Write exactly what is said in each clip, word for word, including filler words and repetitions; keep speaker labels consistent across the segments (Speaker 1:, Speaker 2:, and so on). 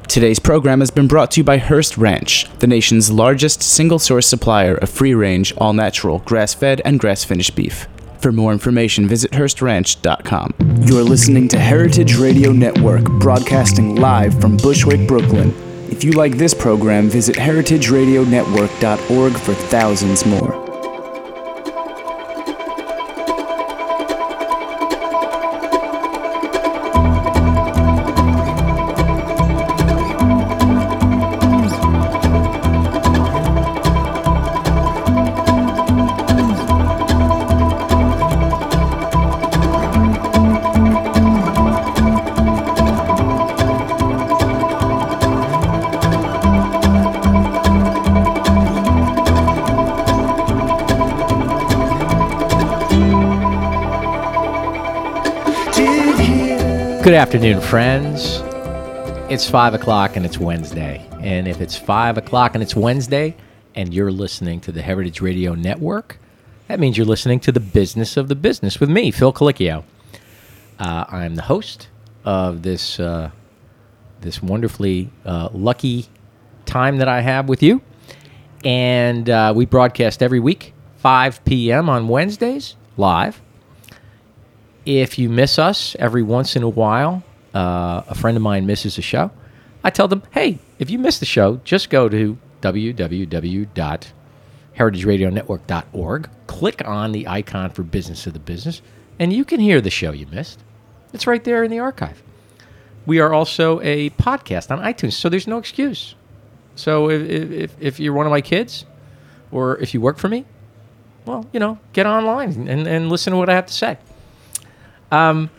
Speaker 1: Today's program has been brought to you by Hearst Ranch, the nation's largest single-source supplier of free-range, all-natural, grass-fed, and grass-finished beef. For more information, visit Hearst Ranch dot com. You're listening to Heritage Radio Network, broadcasting live from Bushwick, Brooklyn. If you like this program, visit heritage radio network dot org for thousands more.
Speaker 2: Good afternoon, friends. It's five o'clock and it's Wednesday. And if it's five o'clock and it's Wednesday and you're listening to the Heritage Radio Network, that means you're listening to the Business of the Business with me, Phil Colicchio. Uh, I'm the host of this uh, this wonderfully uh, lucky time that I have with you. And uh, we broadcast every week, five p.m. on Wednesdays, live. If you miss us every once in a while, uh, a friend of mine misses a show, I tell them, hey, if you miss the show, just go to w w w dot heritage radio network dot org, click on the icon for Business of the Business, and you can hear the show you missed. It's right there in the archive. We are also a podcast on iTunes, so there's no excuse. So if, if, if you're one of my kids, or if you work for me, well, you know, get online and, and listen to what I have to say. Um,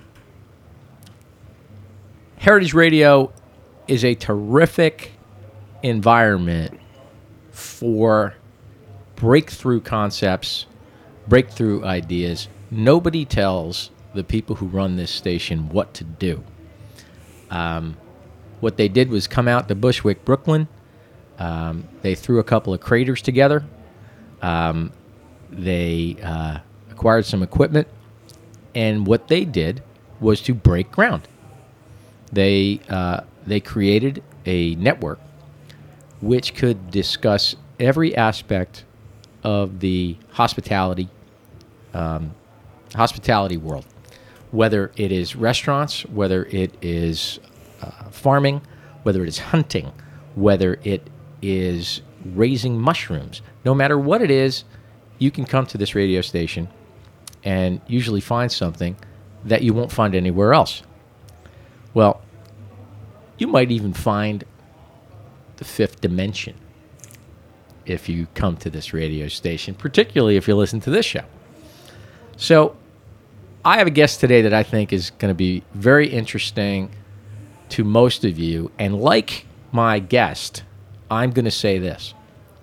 Speaker 2: Heritage Radio is a terrific environment for breakthrough concepts, breakthrough ideas. Nobody tells the people who run this station what to do. Um, what they did was come out to Bushwick, Brooklyn. Um, they threw a couple of craters together. Um, they uh, acquired some equipment. And what they did was to break ground. They uh, they created a network which could discuss every aspect of the hospitality um, hospitality world, whether it is restaurants, whether it is uh, farming, whether it is hunting, whether it is raising mushrooms. No matter what it is, you can come to this radio station and usually find something that you won't find anywhere else. Well, you might even find the fifth dimension if you come to this radio station, particularly if you listen to this show. So I have a guest today that I think is going to be very interesting to most of you. And like my guest, I'm going to say this.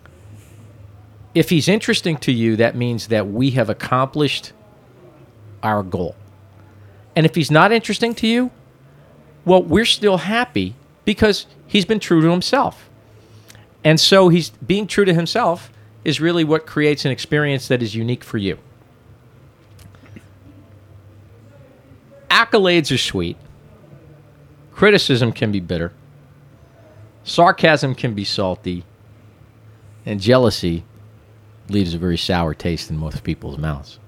Speaker 2: If he's interesting to you, that means that we have accomplished our goal. And if he's not interesting to you, well, we're still happy because he's been true to himself. And so he's being true to himself is really what creates an experience that is unique for you. Accolades are sweet. Criticism can be bitter. Sarcasm can be salty. And jealousy leaves a very sour taste in most people's mouths.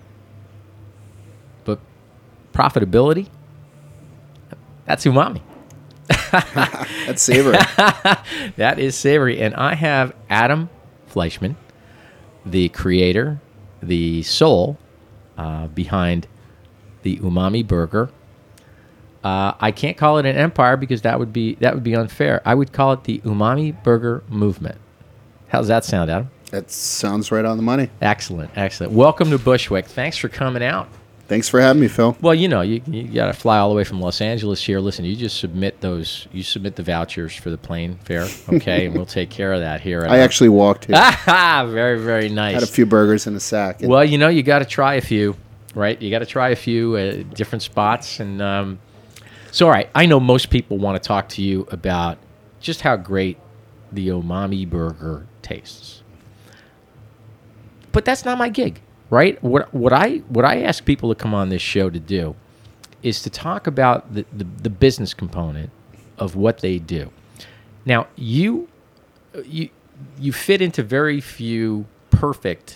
Speaker 2: But profitability, that's umami.
Speaker 3: That's savory.
Speaker 2: That is savory. And I have Adam Fleischman, the creator, the soul uh, behind the Umami Burger. Uh, I can't call it an empire because that would be that would be unfair. I would call it the Umami Burger Movement. How's that sound, Adam?
Speaker 3: That sounds right on the money.
Speaker 2: Excellent, excellent. Welcome to Bushwick. Thanks for coming out.
Speaker 3: Thanks for having me, Phil.
Speaker 2: Well, you know, you, you got to fly all the way from Los Angeles here. Listen, you just submit those, you submit the vouchers for the plane fare, okay, and we'll take care of that here.
Speaker 3: I actually walked here.
Speaker 2: Very, very nice.
Speaker 3: Had a few burgers in a sack.
Speaker 2: Well, you know, you got to try a few, right? You got to try a few uh, different spots. And um, so, all right, I know most people want to talk to you about just how great the Umami Burger tastes. But that's not my gig. Right? What what I what I ask people to come on this show to do is to talk about the, the, the business component of what they do. Now you you you fit into very few perfect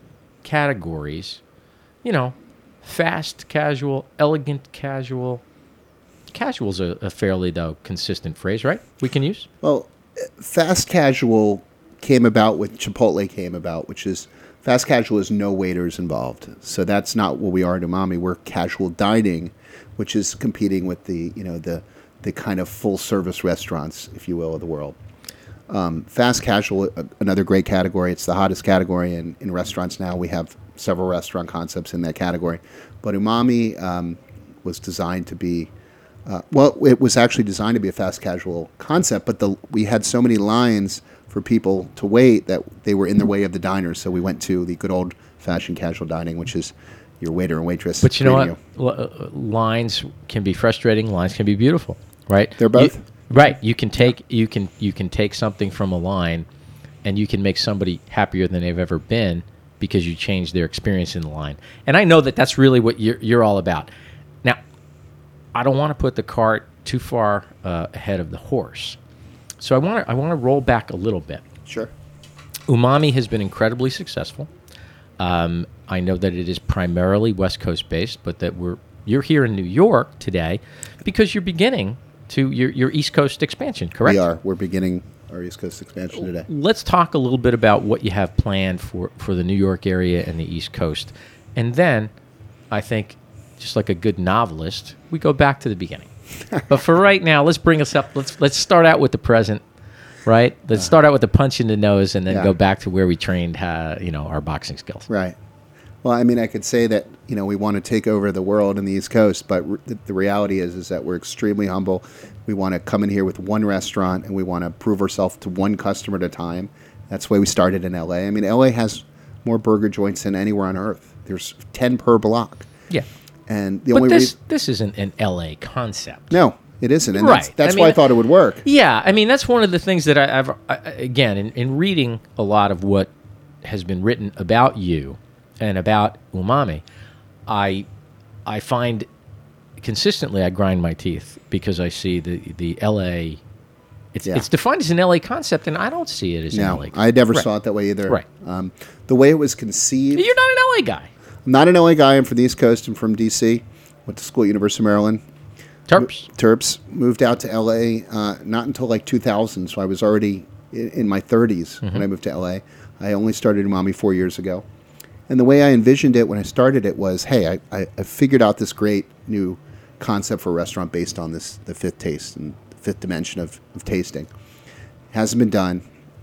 Speaker 2: categories. You know, fast casual, elegant casual. Casual's a, a fairly though consistent phrase, right? We can use.
Speaker 3: Well, fast casual came about with Chipotle came about, which is fast casual is no waiters involved. So that's not what we are at Umami. We're casual dining, which is competing with the you know the the kind of full service restaurants, if you will, of the world. Um, fast casual, uh, another great category. It's the hottest category in, in restaurants now. We have several restaurant concepts in that category. But Umami um, was designed to be, uh, well, it was actually designed to be a fast casual concept, but the, we had so many lines for people to wait that they were in the way of the diners. So we went to the good old fashioned casual dining, which is your waiter and waitress.
Speaker 2: But you know what?
Speaker 3: greeting
Speaker 2: L- uh, lines can be frustrating. Lines can be beautiful, right?
Speaker 3: They're both.
Speaker 2: You- right. You can take you can you can take something from a line, and you can make somebody happier than they've ever been because you changed their experience in the line. And I know that that's really what you're you're all about. Now, I don't want to put the cart too far uh, ahead of the horse, so I want to I want to roll back a little bit.
Speaker 3: Sure.
Speaker 2: Umami has been incredibly successful. Um, I know that it is primarily West Coast based, but that we're you're here in New York today because you're beginning to your, your East Coast expansion, correct?
Speaker 3: We are. We're beginning our East Coast expansion today.
Speaker 2: Let's talk a little bit about what you have planned for, for the New York area and the East Coast. And then I think, just like a good novelist, we go back to the beginning. But for right now, let's bring us up. Let's let's start out with the present, right? Let's start out with the punch in the nose and then
Speaker 3: Yeah.
Speaker 2: go back to where we trained uh, you know, our boxing skills.
Speaker 3: Right. Well, I mean, I could say that, you know, we want to take over the world in the East Coast, but r- the, the reality is is that we're extremely humble. We want to come in here with one restaurant, and we want to prove ourselves to one customer at a time. That's why we started in L A. I mean, L A has more burger joints than anywhere on earth. There's ten per block.
Speaker 2: Yeah.
Speaker 3: And the
Speaker 2: But
Speaker 3: only
Speaker 2: this
Speaker 3: reason...
Speaker 2: this isn't an L A concept.
Speaker 3: No, it isn't. And
Speaker 2: Right.
Speaker 3: that's, that's
Speaker 2: I mean,
Speaker 3: why I thought it would work.
Speaker 2: Yeah, I mean that's one of the things that I, I've I, again in, in reading a lot of what has been written about you and about Umami, I I find consistently I grind my teeth because I see the the L A. It's
Speaker 3: Yeah.
Speaker 2: it's defined as an L A concept, and I don't see it as an
Speaker 3: No,
Speaker 2: L A concept.
Speaker 3: I never
Speaker 2: Right.
Speaker 3: saw it that way either.
Speaker 2: Right.
Speaker 3: Um, the way it was conceived...
Speaker 2: You're not an L A guy.
Speaker 3: I'm not an L A guy. I'm from the East Coast. I'm from D C Went to school at University of Maryland.
Speaker 2: Terps.
Speaker 3: Terps. Moved out to L A uh, not until like two thousand, so I was already in, in my thirties
Speaker 2: Mm-hmm.
Speaker 3: when I moved to L A. I only started Umami four years ago. And the way I envisioned it when I started it was, hey, I, I, I figured out this great new concept for a restaurant based on this the fifth taste and the fifth dimension of, of tasting. Hasn't been done.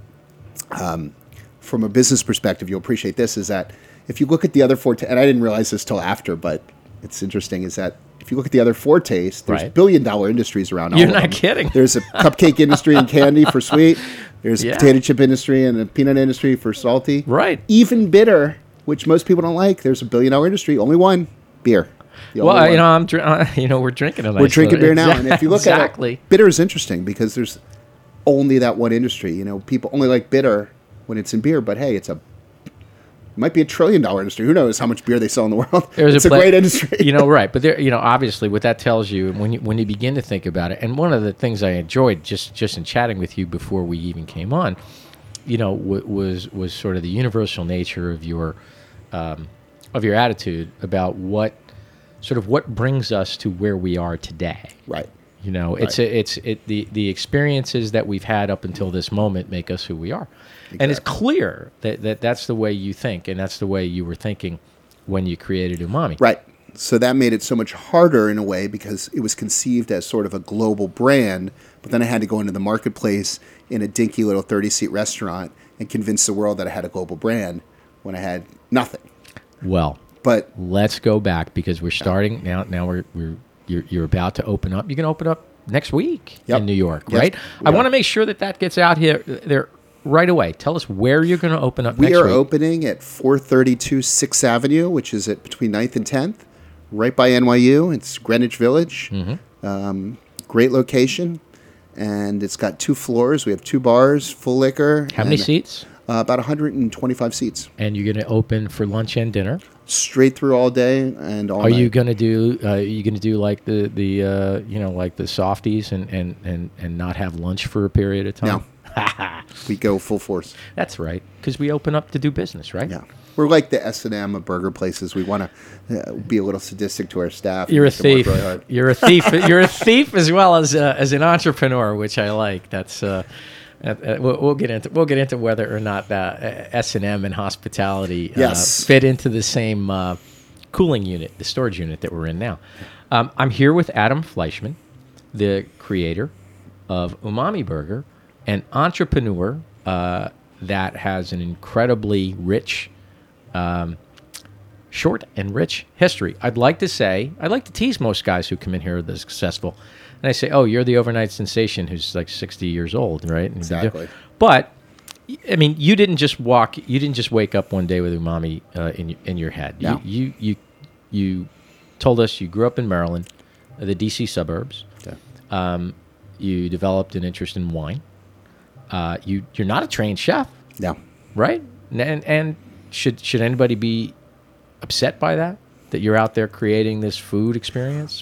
Speaker 3: Um, from a business perspective, you'll appreciate this, is that if you look at the other four, ta- and I didn't realize this till after, but it's interesting, is that if you look at the other four tastes, there's
Speaker 2: Right.
Speaker 3: billion dollar industries around all
Speaker 2: You're
Speaker 3: of
Speaker 2: not
Speaker 3: them.
Speaker 2: kidding.
Speaker 3: There's a cupcake industry and candy for sweet. There's
Speaker 2: Yeah.
Speaker 3: a potato chip industry and a peanut industry for salty.
Speaker 2: Right.
Speaker 3: Even bitter, which most people don't like. There's a billion dollar industry, only one, beer. The
Speaker 2: Well,
Speaker 3: only
Speaker 2: you
Speaker 3: one.
Speaker 2: know, I'm dr- uh, you know we're drinking a nice
Speaker 3: We're drinking
Speaker 2: little-
Speaker 3: beer now, and if you look
Speaker 2: exactly.
Speaker 3: at it, bitter is interesting because there's only that one industry. You know, people only like bitter when it's in beer, but hey, it's a it might be a trillion dollar industry. Who knows how much beer they sell in the world?
Speaker 2: There's
Speaker 3: it's
Speaker 2: a,
Speaker 3: a,
Speaker 2: pla-
Speaker 3: great industry.
Speaker 2: you know, right? But there, you know, obviously, what that tells you, when you when you begin to think about it, and one of the things I enjoyed just just in chatting with you before we even came on, you know, w- was was sort of the universal nature of your um, of your attitude about what sort of what brings us to where we are today.
Speaker 3: Right.
Speaker 2: You know, it's
Speaker 3: Right.
Speaker 2: a, it's it the the experiences that we've had up until this moment make us who we are, and it's clear that, that that's the way you think, and that's the way you were thinking when you created Umami.
Speaker 3: Right. So that made it so much harder in a way because it was conceived as sort of a global brand, but then I had to go into the marketplace in a dinky little thirty-seat restaurant and convince the world that I had a global brand when I had nothing.
Speaker 2: Well,
Speaker 3: But
Speaker 2: let's go back because we're starting now. Now we're we're you're, you're about to open up. You can open up next week
Speaker 3: Yep.
Speaker 2: in New York,
Speaker 3: Yes,
Speaker 2: right?
Speaker 3: we
Speaker 2: I
Speaker 3: are.
Speaker 2: want to make sure that that gets out here there right away. Tell us where you're going to open up
Speaker 3: we
Speaker 2: next
Speaker 3: are
Speaker 2: week.
Speaker 3: opening at four thirty-two sixth Avenue, which is at between ninth and tenth, right by N Y U. It's Greenwich Village.
Speaker 2: Mm-hmm.
Speaker 3: Um, great location. And it's got two floors. We have two bars, full liquor.
Speaker 2: How many
Speaker 3: and,
Speaker 2: seats?
Speaker 3: Uh, about one hundred twenty-five seats.
Speaker 2: And you're going to open for lunch and dinner.
Speaker 3: Straight through all day and all
Speaker 2: Are
Speaker 3: night.
Speaker 2: you going to do? Uh, are you going to do like the the uh, you know like the softies and, and, and, and not have lunch for a period of time?
Speaker 3: No. We go full force.
Speaker 2: That's right, because we open up to do business, right?
Speaker 3: Yeah. We're like the S and M of burger places. We want to uh, be a little sadistic to our staff.
Speaker 2: You're a
Speaker 3: and make
Speaker 2: thief.
Speaker 3: them work really hard.
Speaker 2: You're a thief. You're a thief as well as uh, as an entrepreneur, which I like. That's uh, uh, uh, we'll, we'll get into we'll get into whether or not that uh, S and M and hospitality uh,
Speaker 3: Yes.
Speaker 2: fit into the same uh, cooling unit, the storage unit that we're in now. Um, I'm here with Adam Fleischman, the creator of Umami Burger, an entrepreneur uh, that has an incredibly rich. Um, short and rich history. I'd like to say, I'd like to tease most guys who come in here that are successful. And I say, oh, you're the overnight sensation who's like sixty years old, right? And
Speaker 3: Exactly.
Speaker 2: But, I mean, you didn't just walk, you didn't just wake up one day with Umami uh, in, y- in your head.
Speaker 3: No.
Speaker 2: You, you, you, you told us you grew up in Maryland, uh, the D C suburbs.
Speaker 3: Yeah.
Speaker 2: Um, you developed an interest in wine. Uh, you, you're not a trained chef,
Speaker 3: No.
Speaker 2: right? And, and should should anybody be upset by that? That you're out there creating this food experience?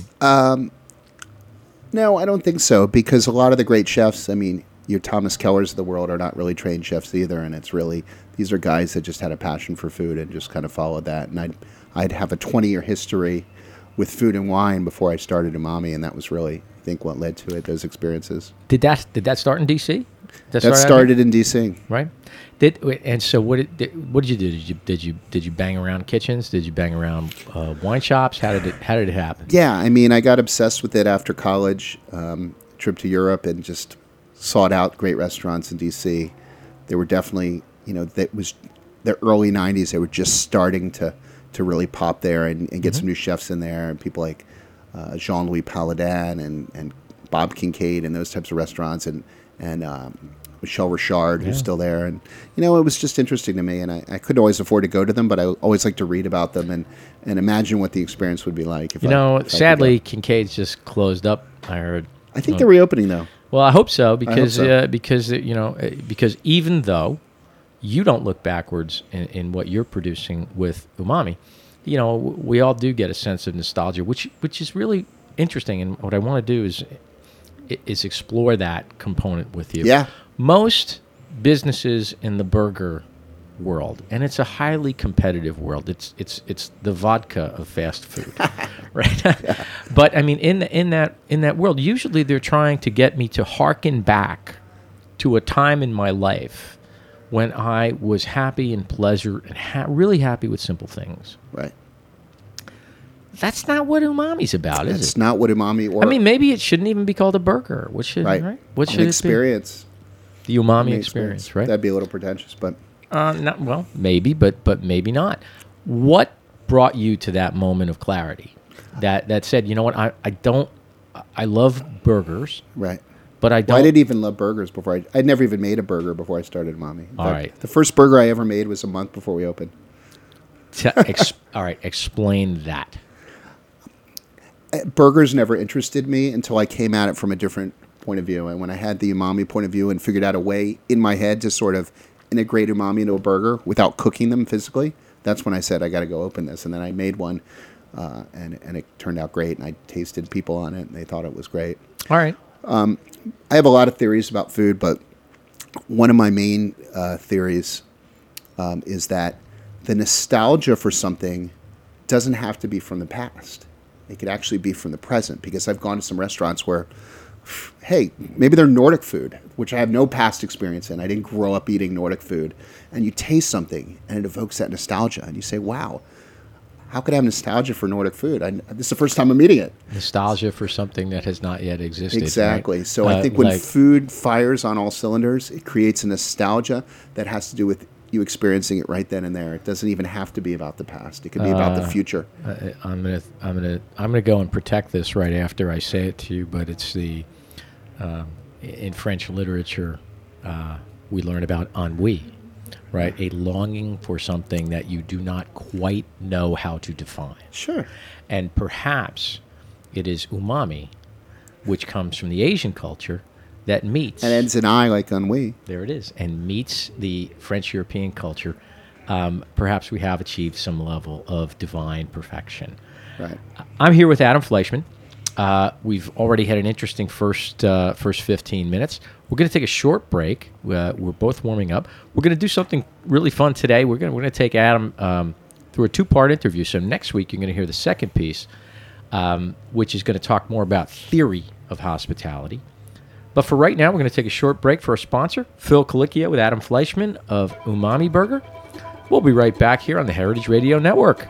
Speaker 3: No, I don't think so, because a lot of the great chefs, I mean, your Thomas Kellers of the world are not really trained chefs either, and it's really, these are guys that just had a passion for food and just kind of followed that. And I'd, I'd have a twenty-year history with food and wine before I started Umami, and that was really, I think, what led to it, those experiences.
Speaker 2: Did that did that start in D C?
Speaker 3: That
Speaker 2: start out
Speaker 3: started in D C.
Speaker 2: there? Right. Did wait, and so what did, did what did you do? Did you did you did you bang around kitchens? Did you bang around uh, wine shops? How did it how did it happen?
Speaker 3: Yeah, I mean, I got obsessed with it after college, um, trip to Europe, and just sought out great restaurants in D C. There were definitely, you know, that was the early nineties. They were just starting to, to really pop there and, and get
Speaker 2: Mm-hmm.
Speaker 3: some new chefs in there, and people like uh, Jean-Louis Paladin and, and Bob Kincaid and those types of restaurants, and and um, Michel Richard, who's
Speaker 2: Yeah.
Speaker 3: still there. And, you know, it was just interesting to me, and I, I couldn't always afford to go to them, but I always like to read about them and, and imagine what the experience would be like. If
Speaker 2: You
Speaker 3: I,
Speaker 2: know,
Speaker 3: if I could
Speaker 2: sadly,
Speaker 3: go.
Speaker 2: Kincaid's just closed up. I heard.
Speaker 3: I think they're reopening, though.
Speaker 2: Well, I hope so because
Speaker 3: so.
Speaker 2: Uh, because uh, you know uh, because even though you don't look backwards in, in what you're producing with Umami, you know w- we all do get a sense of nostalgia, which which is really interesting. And what I want to do is is explore that component with you.
Speaker 3: Yeah.
Speaker 2: Most businesses in the burger world, and it's a highly competitive world. It's it's it's the vodka of fast food, right? But I mean, in in that in that world, usually they're trying to get me to hearken back to a time in my life when I was happy and pleasure and ha- really happy with simple things.
Speaker 3: Right.
Speaker 2: That's not what umami's about, is
Speaker 3: It's
Speaker 2: it?
Speaker 3: not what umami or
Speaker 2: I mean, maybe it shouldn't even be called a burger. What should
Speaker 3: right.
Speaker 2: right? What
Speaker 3: An
Speaker 2: should it
Speaker 3: experience.
Speaker 2: be? The umami
Speaker 3: An
Speaker 2: experience, right?
Speaker 3: That'd be a little pretentious, but
Speaker 2: Uh, not, well, maybe, but but maybe not. What brought you to that moment of clarity? That that said, you know what? I, I don't. I love burgers,
Speaker 3: right.
Speaker 2: but I don't.
Speaker 3: Well, I didn't even love burgers before. I I'd never even made a burger before I started Umami. In
Speaker 2: All
Speaker 3: fact,
Speaker 2: right.
Speaker 3: The first burger I ever made was a month before we opened.
Speaker 2: T- ex- all right, explain that.
Speaker 3: Uh, Burgers never interested me until I came at it from a different point of view. And when I had the umami point of view and figured out a way in my head to sort of integrate umami into a burger without cooking them physically, that's when I said, I got to go open this. And then I made one, uh, and, and it turned out great. And I tasted people on it, and they thought it was great.
Speaker 2: All right.
Speaker 3: I have a lot of theories about food, but one of my main uh, theories um, is that the nostalgia for something doesn't have to be from the past. It could actually be from the present, because I've gone to some restaurants where, hey, maybe they're Nordic food, which I have no past experience in. I didn't grow up eating Nordic food. And you taste something, and it evokes that nostalgia. And you say, wow, how could I have nostalgia for Nordic food? I, this is the first time I'm eating it.
Speaker 2: Nostalgia for something that has not yet existed.
Speaker 3: Exactly.
Speaker 2: right?
Speaker 3: So I
Speaker 2: Uh,
Speaker 3: think when
Speaker 2: like-
Speaker 3: food fires on all cylinders, it creates a nostalgia that has to do with you experiencing it right then and there. It doesn't even have to be about the past. It could be about the
Speaker 2: Uh,
Speaker 3: future.
Speaker 2: I- I'm gonna, I'm gonna, I'm gonna go and protect this right after I say it to you. But it's the, um, in French literature, uh, we learn about ennui, right? A longing for something that you do not quite know how to define.
Speaker 3: Sure.
Speaker 2: And perhaps it is umami, which comes from the Asian culture, that meets
Speaker 3: And ends in I like ennui.
Speaker 2: there it is, and meets the French European culture, um, perhaps we have achieved some level of divine perfection.
Speaker 3: Right.
Speaker 2: I'm here with Adam Fleischman. Uh, we've already had an interesting first uh, first fifteen minutes. We're going to take a short break. Uh, we're both warming up. We're going to do something really fun today. We're going we're going to take Adam um, through a two-part interview. So next week you're going to hear the second piece, um, which is going to talk more about theory of hospitality. But for right now, we're going to take a short break for our sponsor, Phil Colicchio with Adam Fleischman of Umami Burger. We'll be right back here on the Heritage Radio Network.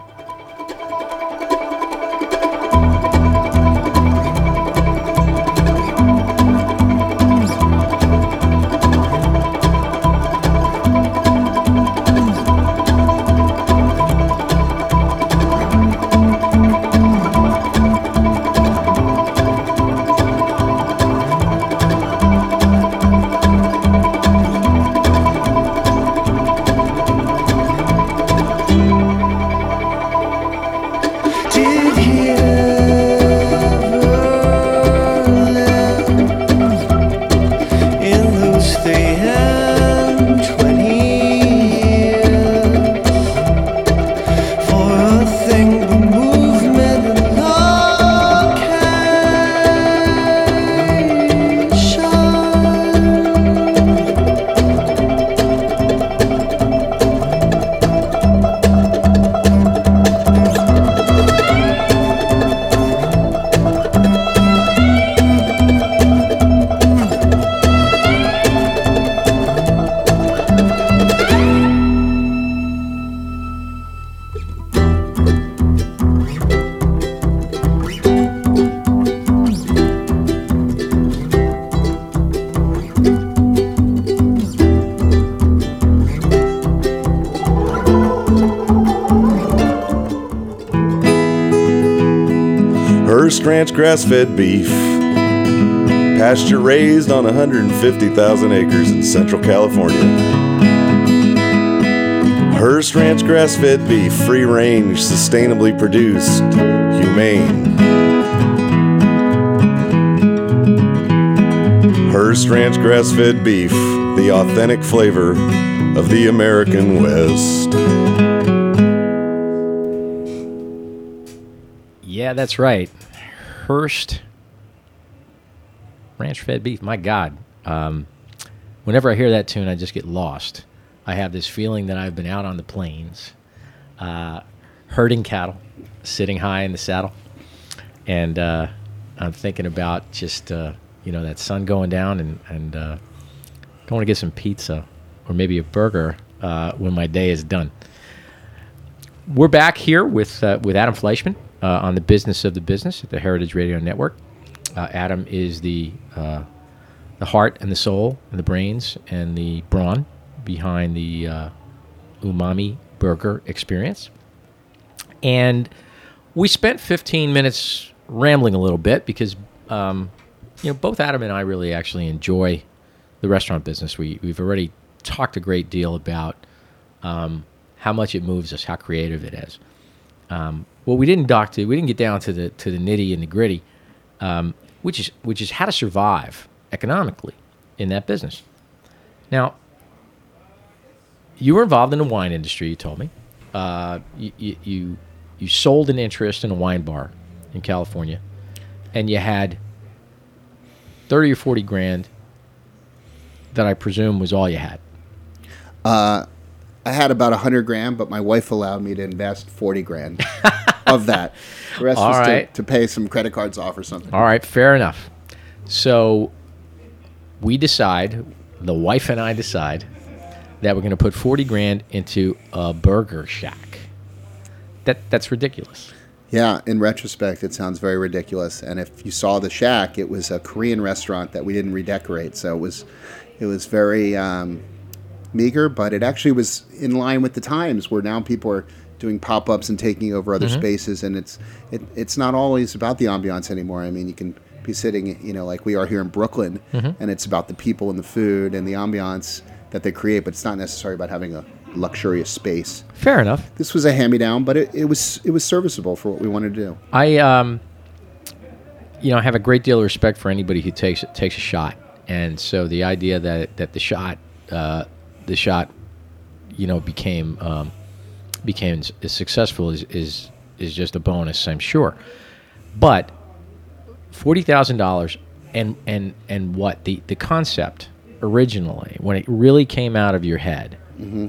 Speaker 4: Hearst Ranch grass-fed beef, pasture raised on one hundred fifty thousand acres in Central California. Hearst Ranch grass-fed beef, free range, sustainably produced, humane. Hearst Ranch grass-fed beef, the authentic flavor of the American West.
Speaker 2: Yeah, that's right. Hearst Ranch fed beef. My God. Um, whenever I hear that tune, I just get lost. I have this feeling that I've been out on the plains, uh, herding cattle, sitting high in the saddle. And uh, I'm thinking about just, uh, you know, that sun going down and, and uh, going to get some pizza or maybe a burger uh, when my day is done. We're back here with uh, with Adam Fleischman. Uh, on the business of the business at the Heritage Radio Network. Uh, Adam is the uh, the heart and the soul and the brains and the brawn behind the uh, Umami Burger experience. And we spent fifteen minutes rambling a little bit because um, you know both Adam and I really actually enjoy the restaurant business. We we've already talked a great deal about um, how much it moves us, how creative it is. Um, Well, we didn't dock to we didn't get down to the to the nitty and the gritty, um, which is which is how to survive economically in that business. Now, you were involved in the wine industry. You told me uh, you, you you you sold an interest in a wine bar in California, and you had thirty or forty grand. That I presume was all you had.
Speaker 3: Uh, I had about a hundred grand, but my wife allowed me to invest forty grand of that. The rest
Speaker 2: All
Speaker 3: was
Speaker 2: right.
Speaker 3: to, to pay some credit cards off or something.
Speaker 2: All right, fair enough. So we decide, the wife and I decide, that we're going to put forty grand into a burger shack. That that's ridiculous.
Speaker 3: Yeah, in retrospect, it sounds very ridiculous. And if you saw the shack, it was a Korean restaurant that we didn't redecorate, so it was it was very um, meager, but it actually was in line with the times where now people are doing pop-ups and taking over other mm-hmm. spaces, and it's it, it's not always about the ambiance anymore. I mean, you can be sitting, you know, like we are here in Brooklyn, mm-hmm. and it's about the people and the food and the ambiance that they create, but it's not necessarily about having a luxurious space.
Speaker 2: Fair enough.
Speaker 3: This was a hand-me-down, but it, it was it was serviceable for what we wanted to do.
Speaker 2: I, um, you know, I have a great deal of respect for anybody who takes takes a shot and so the idea that that the shot, uh, the shot, you know, became um, became s- as successful is is is just a bonus, I'm sure. But forty thousand dollars, and and and what the the concept originally, when it really came out of your head,
Speaker 3: Mm-hmm.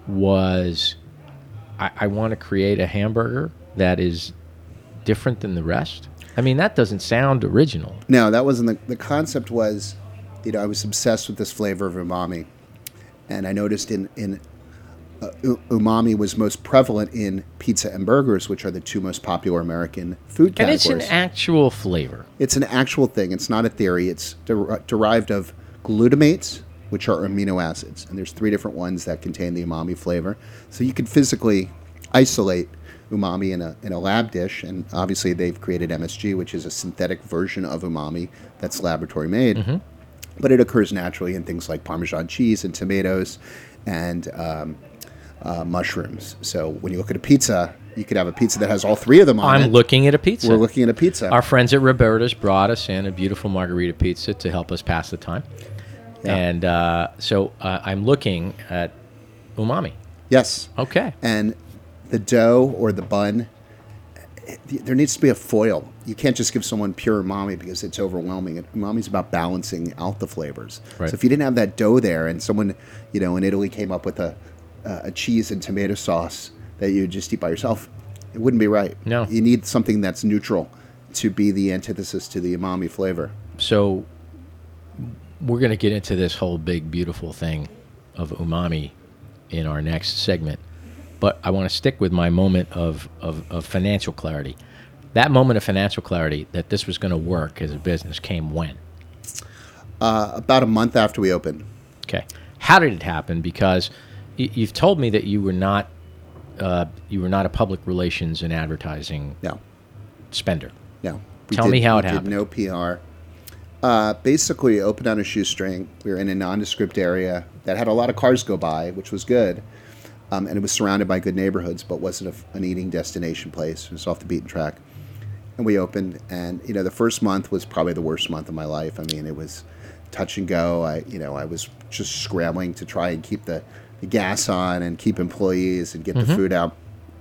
Speaker 2: was I, I want to create a hamburger that is different than the rest. I mean, that doesn't sound original.
Speaker 3: No, that wasn't the, the concept was, you know, I was obsessed with this flavor of umami. And I noticed in, in uh, u- umami was most prevalent in pizza and burgers, which are the two most popular American food
Speaker 2: And
Speaker 3: categories.
Speaker 2: it's an actual flavor.
Speaker 3: It's an actual thing. It's not a theory. It's der- derived of glutamates, which are amino acids. And there's three different ones that contain the umami flavor. So you can physically isolate umami in a in a lab dish, and obviously they've created M S G, which is a synthetic version of umami that's laboratory made.
Speaker 2: Mm-hmm.
Speaker 3: But it occurs naturally in things like Parmesan cheese and tomatoes and um, uh, mushrooms. So when you look at a pizza, you could have a pizza that has all three of them on it.
Speaker 2: I'm looking at a pizza.
Speaker 3: We're looking at a pizza.
Speaker 2: Our friends at Roberta's brought us in a beautiful margarita pizza to help us pass the time.
Speaker 3: Yeah.
Speaker 2: And uh, so uh, I'm looking at umami.
Speaker 3: Yes.
Speaker 2: Okay.
Speaker 3: And the dough or the bun, there needs to be a foil. You can't just give someone pure umami because it's overwhelming. Umami is about balancing out the flavors.
Speaker 2: Right.
Speaker 3: So if you didn't have that dough there, and someone, you know, in Italy came up with a a cheese and tomato sauce that you just eat by yourself, it wouldn't be right.
Speaker 2: No.
Speaker 3: You need something that's neutral to be the antithesis to the umami flavor.
Speaker 2: So we're going to get into this whole big, beautiful thing of umami in our next segment. But I want to stick with my moment of, of, of financial clarity. That moment of financial clarity that this was going to work as a business came when?
Speaker 3: Uh, about a month after we opened.
Speaker 2: Okay. How did it happen? Because y- you've told me that you were not uh, you were not a public relations and advertising
Speaker 3: No,
Speaker 2: spender.
Speaker 3: no.
Speaker 2: Tell me how
Speaker 3: we
Speaker 2: it happened.
Speaker 3: Did no P R. Uh, basically, opened on a shoestring. We were in a nondescript area that had a lot of cars go by, which was good. Um, and it was surrounded by good neighborhoods, but wasn't a, an eating destination place. It was off the beaten track. And we opened, and you know, the first month was probably the worst month of my life. I mean, it was touch and go. I, you know, I was just scrambling to try and keep the, the gas on and keep employees and get
Speaker 2: Mm-hmm.
Speaker 3: the food out.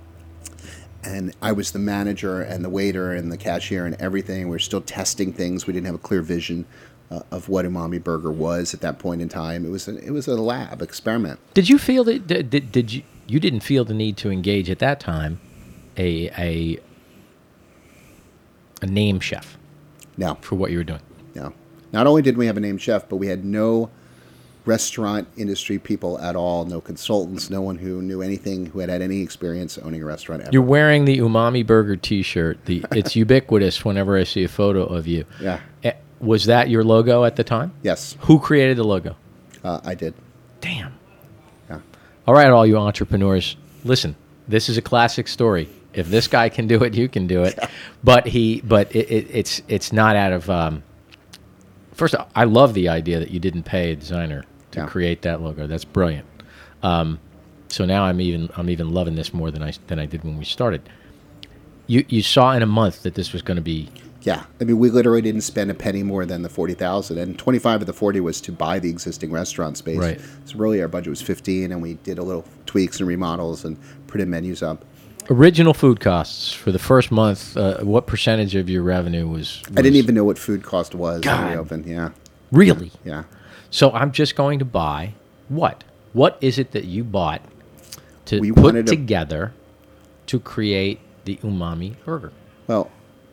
Speaker 3: And I was the manager and the waiter and the cashier and everything. We were still testing things. We didn't have a clear vision uh, of what Umami Burger was at that point in time. It was a, it was a lab experiment.
Speaker 2: Did you feel that did, did, did you you didn't feel the need to engage at that time a a a name chef
Speaker 3: No,
Speaker 2: for what you were doing?
Speaker 3: no. Not only did we have a named chef, but we had no restaurant industry people at all, no consultants, no one who knew anything, who had had any experience owning a restaurant ever.
Speaker 2: You're wearing the Umami Burger T-shirt. The it's ubiquitous whenever I see a photo of you.
Speaker 3: Yeah.
Speaker 2: Eh, Was that your logo at the time?
Speaker 3: Yes,
Speaker 2: Who created the logo?
Speaker 3: uh, I did.
Speaker 2: Damn.
Speaker 3: Yeah.
Speaker 2: All right, all you entrepreneurs, listen. This is a classic story. If this guy can do it, you can do it. But he, but it, it, it's it's not out of. Um, first, I love the idea that you didn't pay a designer to
Speaker 3: Yeah.
Speaker 2: create that logo. That's brilliant. Um, so now I'm even I'm even loving this more than I than I did when we started. You you saw in a month that this was going to be.
Speaker 3: Yeah, I mean, we literally didn't spend a penny more than the forty thousand, and twenty-five of the forty was to buy the existing restaurant space.
Speaker 2: Right.
Speaker 3: So really, our budget was fifteen, and we did a little tweaks and remodels and printed menus up.
Speaker 2: Original food costs for the first month. Uh, what percentage of your revenue was?
Speaker 3: I didn't
Speaker 2: was-
Speaker 3: even know what food cost was when
Speaker 2: God.
Speaker 3: we opened. Yeah,
Speaker 2: really.
Speaker 3: yeah.
Speaker 2: So I'm just going to buy what? What is it that you bought to
Speaker 3: We
Speaker 2: put
Speaker 3: wanted a-
Speaker 2: together to create the umami burger?
Speaker 3: Well,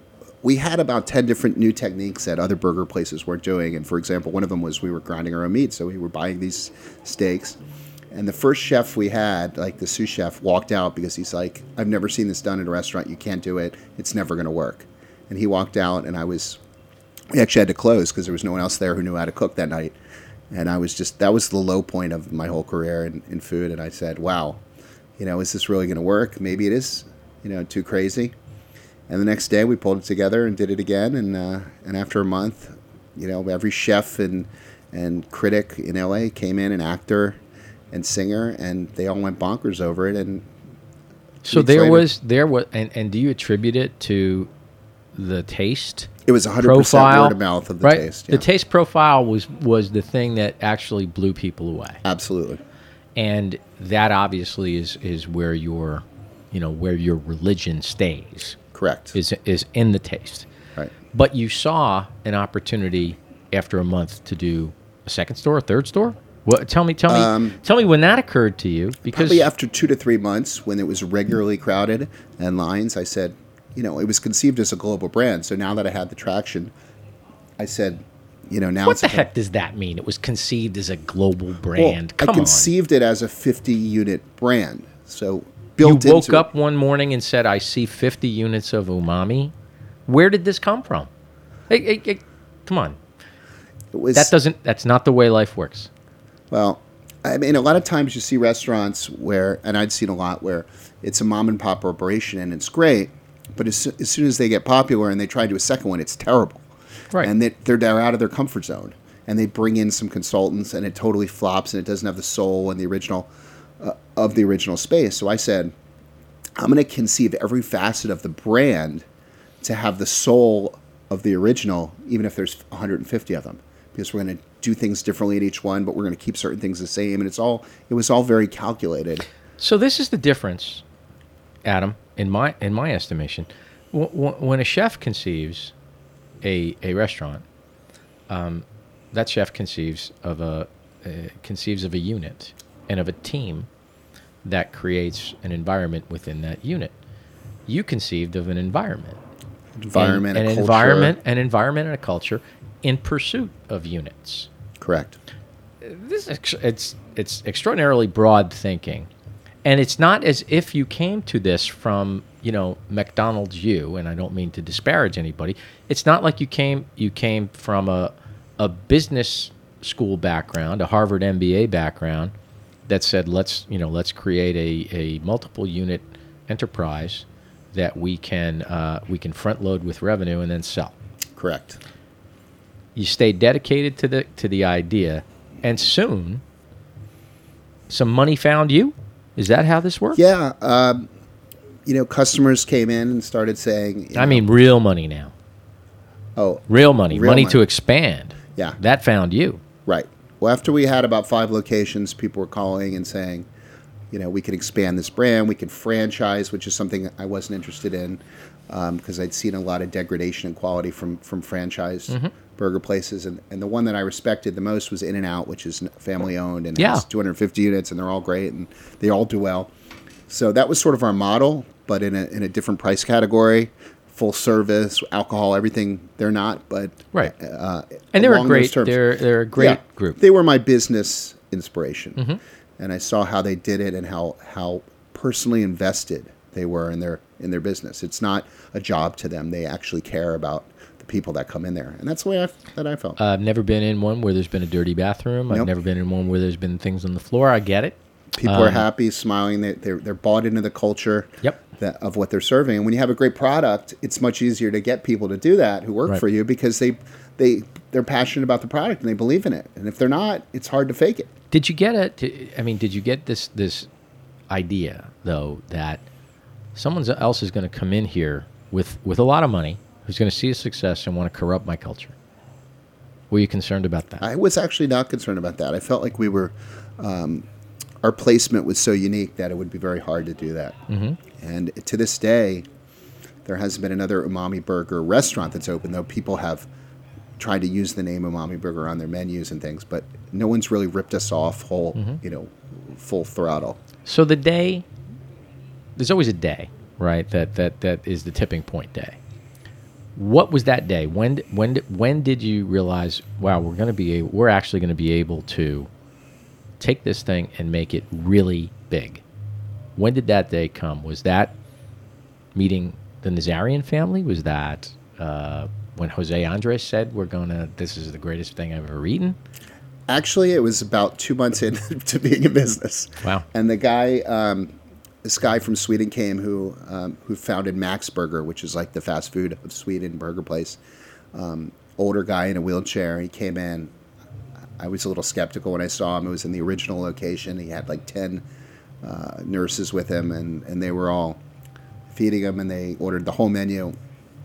Speaker 3: we had about ten different new techniques that other burger places weren't doing. And for example, one of them was we were grinding our own meat. So we were buying these steaks. And the first chef we had, like the sous chef, walked out because he's like, I've never seen this done in a restaurant. You can't do it. It's never going to work. And he walked out, and I was, we actually had to close because there was no one else there who knew how to cook that night. And I was just, that was the low point of my whole career in, in food. And I said, wow, you know, is this really going to work? Maybe it is, you know, too crazy. And the next day we pulled it together and did it again. And uh, and after a month, you know, every chef and and critic in L A came in, an actor and singer, and they all went bonkers over it. And
Speaker 2: So
Speaker 3: weeks
Speaker 2: there
Speaker 3: later-
Speaker 2: was there was and, and do you attribute it to the taste
Speaker 3: It was one hundred percent
Speaker 2: profile,
Speaker 3: word of mouth of the
Speaker 2: right?
Speaker 3: taste. Yeah.
Speaker 2: The taste profile was was the thing that actually blew people away,
Speaker 3: Absolutely.
Speaker 2: and that obviously is is where your, you know, where your religion stays
Speaker 3: Correct.
Speaker 2: is is in the taste.
Speaker 3: Right.
Speaker 2: But you saw an opportunity after a month to do a second store, a third store. What? Tell me, tell me,
Speaker 3: Um,
Speaker 2: tell me when that occurred to you. Because
Speaker 3: Probably after two to three months, when it was regularly crowded and lines, I said, you know, it was conceived as a global brand. So now that I had the traction, I said, you know, now
Speaker 2: what
Speaker 3: it's
Speaker 2: the
Speaker 3: a-
Speaker 2: heck does that mean? It was conceived as a global
Speaker 3: Well,
Speaker 2: brand.
Speaker 3: I
Speaker 2: Come on.
Speaker 3: conceived it as a fifty-unit brand. So
Speaker 2: You
Speaker 3: built
Speaker 2: woke
Speaker 3: into
Speaker 2: up one morning and said, "I see fifty units of umami." Where did this come from? Hey, hey, hey, come on.
Speaker 3: it was
Speaker 2: That doesn't. That's not the way life works.
Speaker 3: well. I mean, a lot of times you see restaurants where, and I'd seen a lot where it's a mom and pop operation and it's great, but as, as soon as they get popular and they try to do a second one, it's terrible.
Speaker 2: Right.
Speaker 3: And they, they're, they're out of their comfort zone. And they bring in some consultants and it totally flops and it doesn't have the soul and the original uh, of the original space. So I said, I'm going to conceive every facet of the brand to have the soul of the original, even if there's one hundred fifty of them, because we're going to do things differently at each one, but we're going to keep certain things the same. And it's all, it was all very calculated.
Speaker 2: So this is the difference, Adam, in my in my estimation. W- w- when a chef conceives a a restaurant, um, that chef conceives of a uh, conceives of a unit and of a team that creates an environment within that unit. You conceived of an environment,
Speaker 3: Environment,
Speaker 2: an,
Speaker 3: a
Speaker 2: an
Speaker 3: culture.
Speaker 2: environment, an environment, and a culture in pursuit of units.
Speaker 3: Correct.
Speaker 2: This is ex- it's it's extraordinarily broad thinking, and it's not as if you came to this from, you know, McDonald's U, and I don't mean to disparage anybody. It's not like you came you came from a a business school background, a Harvard M B A background, that said let's you know let's create a, a multiple unit enterprise that we can uh, we can front load with revenue and then sell.
Speaker 3: Correct.
Speaker 2: You stayed dedicated to the to the idea, and soon some money found you. Is that how this works?
Speaker 3: Yeah. Um, you know, customers came in and started saying, you
Speaker 2: I
Speaker 3: know,
Speaker 2: mean, real money now.
Speaker 3: oh,
Speaker 2: Real money.
Speaker 3: Real
Speaker 2: money
Speaker 3: money.
Speaker 2: to expand.
Speaker 3: Yeah.
Speaker 2: That found you.
Speaker 3: right. Well, after we had about five locations, people were calling and saying, you know, we could expand this brand, we could franchise, which is something I wasn't interested in because I'd seen a lot of degradation in quality from from franchise
Speaker 2: Mm-hmm.
Speaker 3: burger places, and, and the one that I respected the most was In-N-Out, which is family owned and
Speaker 2: Yeah.
Speaker 3: has two hundred fifty units, and they're all great and they all do well. So that was sort of our model, but in a in a different price category, full service, alcohol, everything. They're not, but
Speaker 2: Right.
Speaker 3: Uh,
Speaker 2: And they're a
Speaker 3: along
Speaker 2: great.
Speaker 3: those terms.
Speaker 2: They're they're a great
Speaker 3: Yeah.
Speaker 2: group.
Speaker 3: They were my business inspiration,
Speaker 2: Mm-hmm.
Speaker 3: and I saw how they did it and how how personally invested they were in their in their business. It's not a job to them; they actually care about the people that come in there, and that's the way I, that I felt.
Speaker 2: I've never been in one where there's been a dirty bathroom. I've
Speaker 3: Nope.
Speaker 2: never been in one where there's been things on the floor. I get it.
Speaker 3: People are happy, smiling. They, they're they're bought into the culture
Speaker 2: Yep.
Speaker 3: that, of what they're serving. And when you have a great product, it's much easier to get people to do that who work
Speaker 2: Right.
Speaker 3: for you because they they they're passionate about the product and they believe in it. And if they're not, it's hard to fake it.
Speaker 2: Did you get it? I mean, did you get this this idea though that someone else is going to come in here with with a lot of money, who's going to see a success and want to corrupt my culture? Were you concerned about that?
Speaker 3: I was actually not concerned about that. I felt like we were, um, our placement was so unique that it would be very hard to do that. Mm-hmm. And to this day, there hasn't been another Umami Burger restaurant that's open, though people have tried to use the name Umami Burger on their menus and things, but no one's really ripped us off whole, you know, full throttle.
Speaker 2: So the day, there's always a day, right? That that that is the tipping point day. What was that day? When when when did you realize, wow, we're going to be able, we're actually going to be able to take this thing and make it really big? When did that day come? Was that meeting the Nazarian family? Was that uh, when Jose Andres said, "We're gonna, this is the greatest thing I've ever eaten"?
Speaker 3: Actually, it was about two months into being in business.
Speaker 2: Wow.
Speaker 3: And the guy, um, this guy from Sweden came who um, who founded Max Burger, which is like the fast food of Sweden burger place. Um, older guy in a wheelchair. He came in. I was a little skeptical when I saw him. It was in the original location. He had like ten uh, nurses with him, and, and they were all feeding him, and they ordered the whole menu.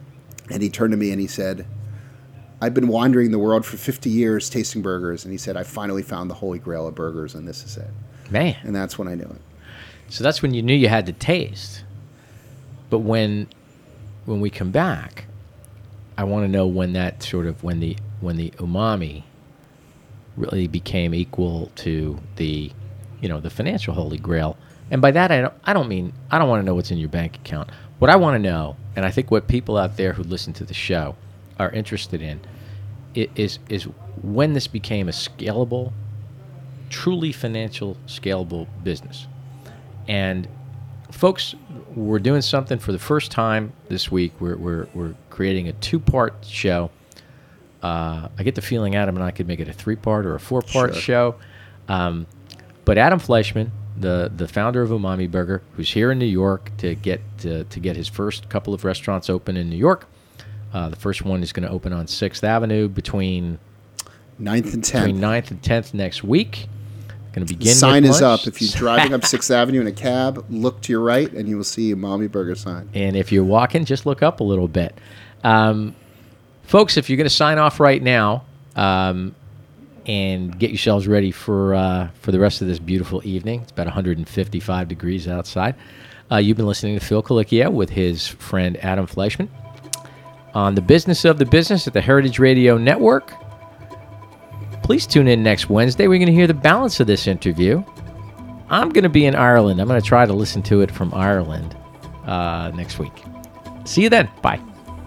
Speaker 3: And he turned to me and he said, I've been wandering the world for fifty years tasting burgers. And he said, I finally found the holy grail of burgers, and this is it.
Speaker 2: Man.
Speaker 3: And that's when I knew it.
Speaker 2: So that's when you knew you had to taste. But when when we come back, I want to know when that sort of, when the when the umami really became equal to the, you know, the financial holy grail. And by that, I don't, I don't mean, I don't want to know what's in your bank account. What I want to know, and I think what people out there who listen to the show are interested in, i- is is when this became a scalable, truly financial scalable business. And folks, we're doing something for the first time this week. We're we're we're creating a two-part show. Uh, I get the feeling Adam and I could make it a three-part or a four-part
Speaker 3: Sure.
Speaker 2: show. Um, but Adam Fleischman, the the founder of Umami Burger, who's here in New York to get to, to get his first couple of restaurants open in New York. Uh, the first one is going to open on sixth Avenue between
Speaker 3: Ninth and
Speaker 2: between
Speaker 3: tenth.
Speaker 2: ninth and tenth next week. Going to begin.
Speaker 3: Sign
Speaker 2: with
Speaker 3: is
Speaker 2: lunch.
Speaker 3: up. If you're driving up sixth Avenue in a cab, look to your right, and you will see a Mommy Burger sign.
Speaker 2: And if you're walking, just look up a little bit. Um, folks, if you're going to sign off right now um, and get yourselves ready for uh, for the rest of this beautiful evening, it's about one hundred fifty-five degrees outside. Uh, you've been listening to Phil Colicchio with his friend Adam Fleischman on the Business of the Business at the Heritage Radio Network. Please tune in next Wednesday. We're going to hear the balance of this interview. I'm going to be in Ireland. I'm going to try to listen to it from Ireland uh, next week. See you then. Bye.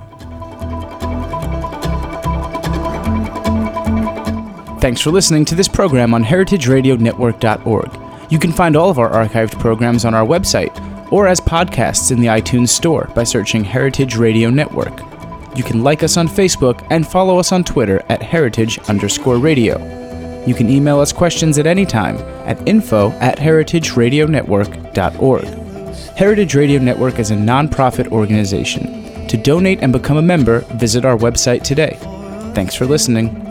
Speaker 1: Thanks for listening to this program on heritage radio network dot org. You can find all of our archived programs on our website or as podcasts in the iTunes Store by searching Heritage Radio Network. You can like us on Facebook and follow us on Twitter at heritage underscore radio. You can email us questions at any time at info at heritage radio network dot org. Heritage Radio Network is a nonprofit organization. To donate and become a member, visit our website today. Thanks for listening.